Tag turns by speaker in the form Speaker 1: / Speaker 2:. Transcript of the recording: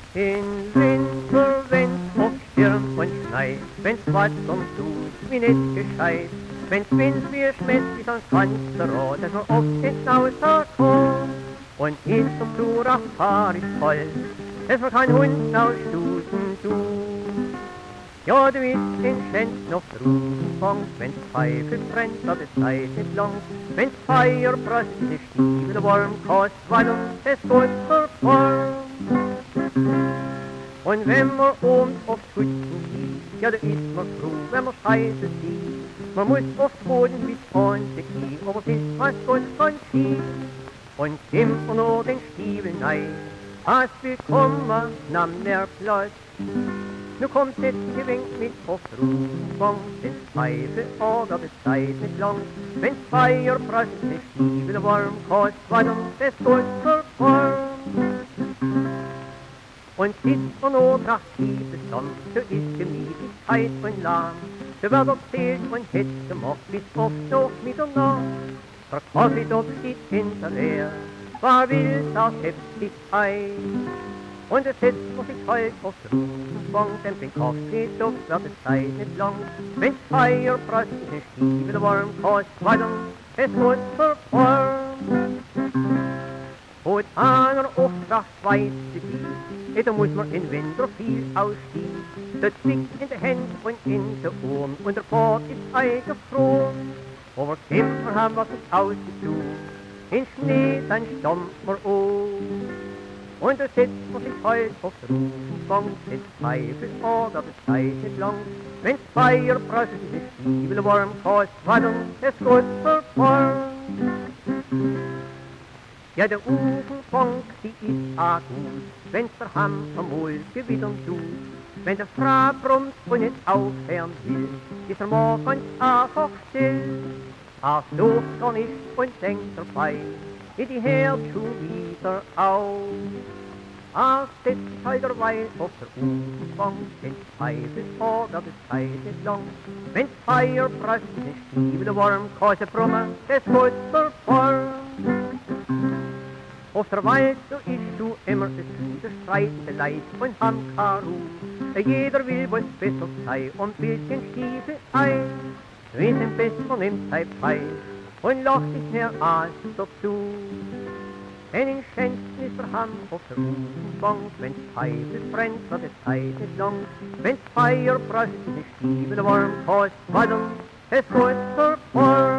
Speaker 1: In Winter, wenn's auf Stirn und schneit, wenn's was tut, wie nicht gescheit, wenn's Wind wie schmetzt, sonst kannst du rot, dass man oft ins Außer kommt. Und ist zum Tour Fahr ist voll, dass man kein Hund ausstoßen tut. Ja, du bist in Schent noch Ruhenfang, wenn's Pfeife brennt, aber es Zeit nicht lang, wenn's Feuer brast, die Stiefel warm, kost Wallung, es gut verformt. Und wenn man oben auf Schützen sieht, ja, da ist man froh, wenn man Scheiße sieht. Man muss auf Boden bis an die Knie, aber es ist fast gut von Ski. Und immer noch den Stiefel nein, hast willkommen, nahm der Platz. Nu kommt jetzt gewinkt mit auf Ruhmfang, den Pfeife aber es Zeit nicht lang. Wenn's Feuer brast, die Stiefel warm, kost Wallung, es gut verformt. Und sitzt man noch nach Tiefes Sonn, so ist Gemütlichkeit und lahm. So wird erzählt und hetzt gemacht, bis oft noch Mitternacht. Der Kaffeetopf steht hinterher, war wild aus heftig Eis. Und es setzt man sich halt auf Ruhmfang, denn den Kaffeetopf wird es Zeit nicht lang. Wenn's Feuer brast, die Stiefel warm, kost Wallung, es gut verformt. Und einer Auftrag weiß die, da muss man in Winter viel ausstehen. Der zwickt in die Hände und in die Ohren und der Pfad ist eingefroren. Aber Kämpfer haben was uns ausgetun, in Schnee dann stammt man um. Und da setzt man sich halt auf Ruhmfang, es Pfeife aber es Zeit nicht lang. Wenn's Feuer brast, die Stiefel warm, kost Wallung, es gut verformt. Ja, der Ofenfang, die ist auch gut, wenn's der Hamm amol gewittern tut. Wenn der Frau brummt und nicht aufhören will, ist der Mann ganz einfach still. Ach, so kann ich und denkt dabei, in die Herd schon wieder auf. Ach, sitzt halt derweil auf der Ofenfang, wenn's Pfeife ist, aber es Zeit nicht lang. Wenn's Feuer brast, die Stiefel warm, Kase brummen, es gut verformt. Auf der Wald, so ist du immer das gute streitende Leid und haben Karu. Jeder will, was besser sei und bildet den Stiefel ein. Wenn den Besser nimmt sei Pfeil und lacht sich mehr als dazu. Denn in Schänzen ist der Hand auf der Ruhmfang, wenn's Pfeife brennt, wird es Zeit nicht lang. Wenn's Feuer brast, die Stiefel warm, kost Wallung, es gut verformt.